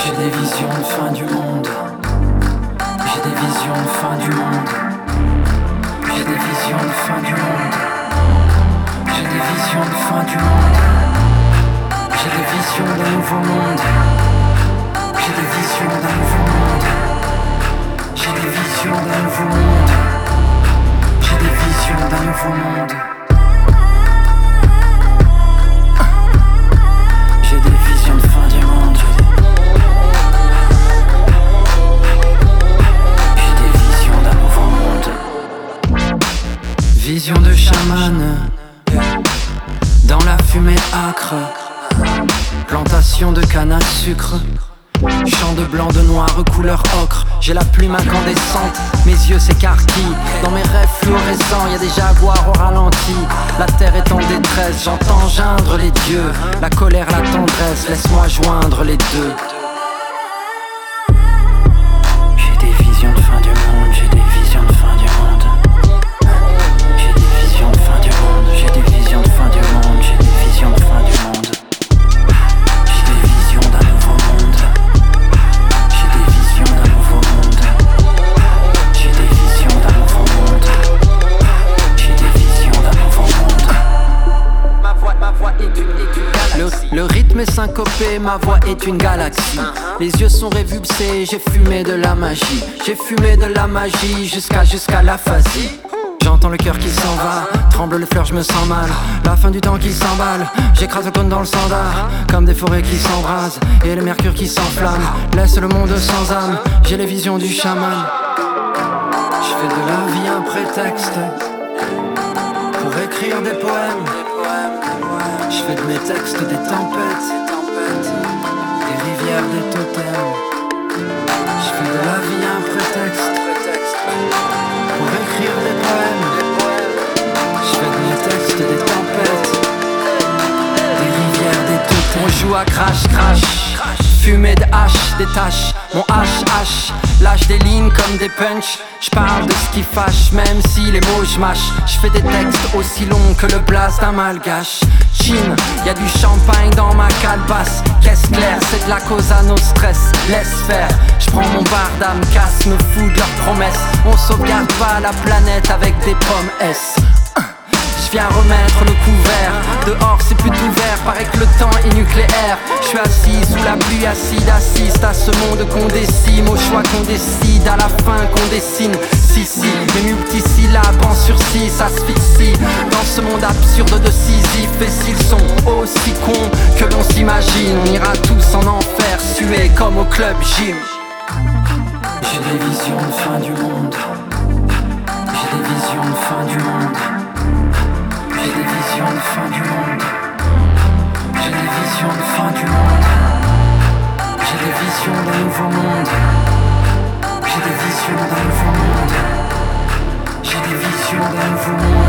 J'ai des visions de fin du monde. J'ai des visions de fin du monde. J'ai des visions de fin du monde. J'ai des visions de fin du monde. J'ai des visions d'un nouveau monde. J'ai des visions d'un nouveau monde. J'ai des visions d'un nouveau monde. J'ai des visions d'un nouveau monde. J'ai des visions de fin du monde. J'ai des visions d'un nouveau monde. Vision de chaman. Dans la fumée âcre. Plantation de canne à sucre. Champ de blanc, de noir, couleur ocre. J'ai la plume incandescente, mes yeux s'écarquillent. Dans mes rêves fluorescents, y'a des jaguars au ralenti. La terre est en détresse, j'entends geindre les dieux. La colère, la tendresse, laisse-moi joindre les deux. J'ai des visions de fin du monde, j'ai des visions de fin du monde. J'ai des visions de fin du monde, j'ai des visions de fin du monde, j'ai des visions de fin du monde. J'ai des visions d'un nouveau monde. J'ai des visions d'un nouveau monde. J'ai des visions d'un nouveau monde. J'ai des visions d'un nouveau monde. Ma voix est une galaxie. Le rythme est syncopé, ma voix est une galaxie. Les yeux sont révulsés, j'ai fumé de la magie. J'ai fumé de la magie jusqu'à l'aphasie. J'entends le cœur qui s'en va, tremble le fleur, je me sens mal. La fin du temps qui s'emballe, j'écrase le cône dans le sandar. Comme des forêts qui s'embrasent et le mercure qui s'enflamme. Laisse le monde sans âme, j'ai les visions du chaman. Je fais de la vie un prétexte pour écrire des poèmes. Je fais de mes textes des tempêtes, des rivières, des totems. Je fais de la vie un prétexte pour écrire des poèmes. Je fais de mes textes des tempêtes, des rivières, des totems. On joue à crash, fumée de hache, des taches. Mon HH lâche des lignes comme des punchs. J'parle de ce qui fâche, même si les mots j'mâche. J'fais des textes aussi longs que le blast d'un malgache. Chin, y'a du champagne dans ma calebasse. Caisse claire, c'est de la cause à nos stress. Laisse faire, j'prends mon bar d'âme, casse, me fous de leurs promesses. On sauvegarde pas la planète avec des pommes S. Viens remettre le couvert. Dehors c'est plutôt vert, paraît que le temps est nucléaire. Je suis assis sous la pluie acide, assiste à ce monde qu'on décime. Au choix qu'on décide, à la fin qu'on dessine. Si, mes multisyllabes en sursis s'asphyxient dans ce monde absurde de Sisyphe. Et s'ils sont aussi cons que l'on s'imagine, on ira tous en enfer, suer comme au club gym. J'ai des visions de fin du monde. J'ai des visions de fin du monde. J'ai des visions de fin du monde. J'ai des visions de fin du monde. J'ai des visions d'un nouveau monde. J'ai des visions d'un nouveau monde. J'ai des visions d'un nouveau monde.